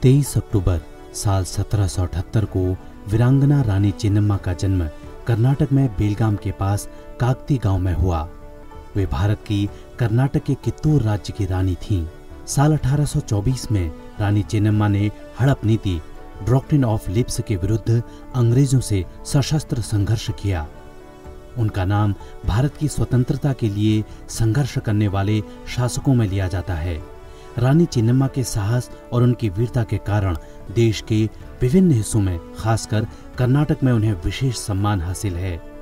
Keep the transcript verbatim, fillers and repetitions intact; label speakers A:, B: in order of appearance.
A: तेईस अक्टूबर साल सत्रह सौ अठहत्तर को वीरांगना रानी चेन्नम्मा का जन्म कर्नाटक में बेलगाम के पास काकती गांव में हुआ। वे भारत की कर्नाटक के कित्तूर राज्य की रानी थीं। साल अठारह सौ चौबीस में रानी चेन्नम्मा ने हड़प नीति डॉक्ट्रिन ऑफ लिप्स के विरुद्ध अंग्रेजों से सशस्त्र संघर्ष किया। उनका नाम भारत की स्वतंत्रता के लिए संघर्ष करने वाले शासकों में लिया जाता है। रानी चेन्नम्मा के साहस और उनकी वीरता के कारण देश के विभिन्न हिस्सों में, खासकर कर्नाटक में, उन्हें विशेष सम्मान हासिल है।